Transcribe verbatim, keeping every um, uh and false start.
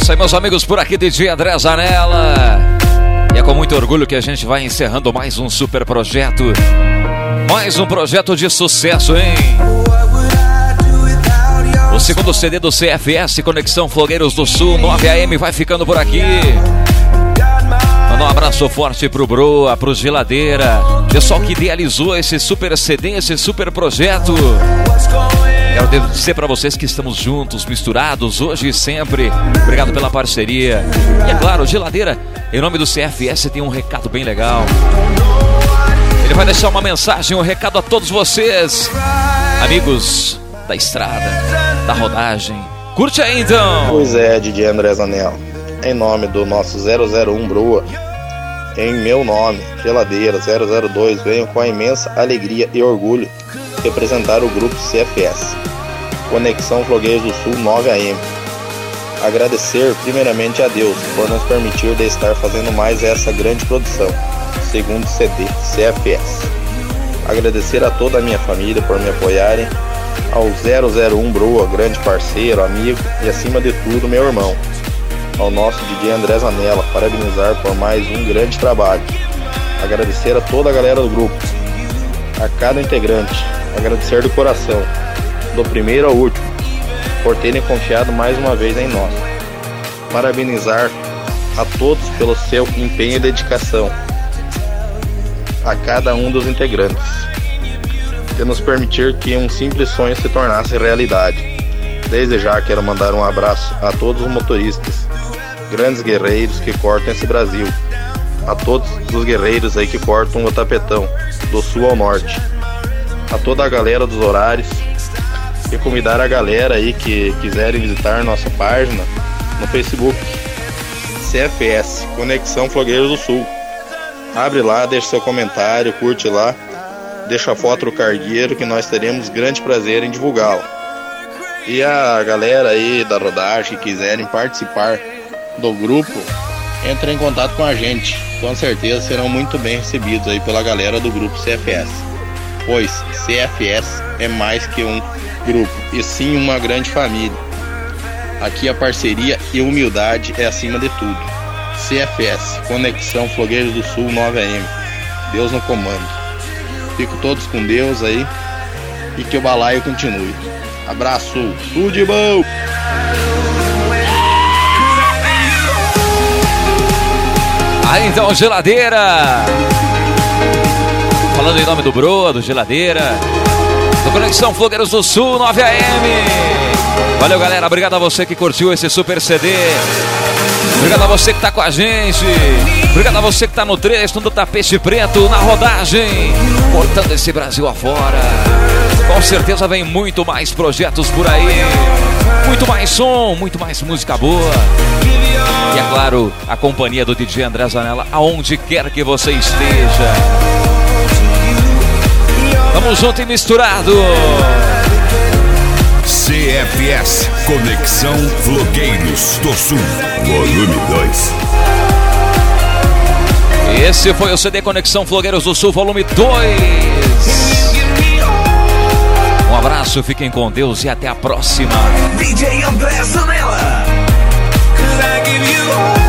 isso aí, meus amigos, por aqui D J André Zanella. E é com muito orgulho que a gente vai encerrando mais um super projeto. Mais um projeto de sucesso, hein? O segundo C D do C F S, Conexão Flogueiros do Sul, nove A M, vai ficando por aqui. Manda um abraço forte pro Broa, pro Geladeira, pessoal que idealizou esse super C D, esse super projeto. Quero dizer pra vocês que estamos juntos, misturados, hoje e sempre. Obrigado pela parceria. E é claro, Geladeira, em nome do C F S, tem um recado bem legal. Ele vai deixar uma mensagem, um recado a todos vocês, amigos da estrada, da rodagem. Curte aí então. Pois é, D J André Zanella. Em nome do nosso zero zero um Broa, em meu nome, Geladeira zero zero dois, venho com a imensa alegria e orgulho representar o grupo C F S, Conexão Flogueiros do Sul nove A M. Agradecer primeiramente a Deus por nos permitir de estar fazendo mais essa grande produção, segundo C D C F S. Agradecer a toda a minha família por me apoiarem, ao zero zero um Broa, grande parceiro, amigo e acima de tudo meu irmão, ao nosso D J André Zanella, parabenizar por mais um grande trabalho. Agradecer a toda a galera do grupo, a cada integrante, agradecer do coração, do primeiro ao último, por terem confiado mais uma vez em nós. Parabenizar a todos pelo seu empenho e dedicação, a cada um dos integrantes, de nos permitir que um simples sonho se tornasse realidade. Desde já quero mandar um abraço a todos os motoristas, grandes guerreiros que cortam esse Brasil, a todos os guerreiros aí que cortam o tapetão, do sul ao norte, a toda a galera dos horários, e convidar a galera aí que quiserem visitar nossa página no Facebook, C F S, Conexão Flogueiros do Sul. Abre lá, deixa seu comentário, curte lá, deixa a foto do cargueiro que nós teremos grande prazer em divulgá-lo. E a galera aí da rodagem que quiserem participar do grupo, entre em contato com a gente, com certeza serão muito bem recebidos aí pela galera do grupo C F S, pois C F S é mais que um grupo, e sim uma grande família. Aqui a parceria e humildade é acima de tudo. C F S, Conexão Flogueiros do Sul nove A M, Deus no comando. Fico todos com Deus aí e que o balaio continue. Abraço, tudo de bom! Aí então, Geladeira, falando em nome do Broa, do Geladeira, do Conexão Flogueiros do Sul nove A M. Valeu, galera, obrigado a você que curtiu esse super C D, obrigado a você que tá com a gente, obrigado a você que tá no trecho do tapete preto, na rodagem, cortando esse Brasil afora. Com certeza vem muito mais projetos por aí, muito mais som, muito mais música boa. E é claro, a companhia do D J André Zanella, aonde quer que você esteja. Tamo junto e misturado. C F S, Conexão Flogueiros do Sul, volume dois. Esse foi o C D Conexão Flogueiros do Sul, volume dois. Um abraço, fiquem com Deus e até a próxima. D J André Zanella.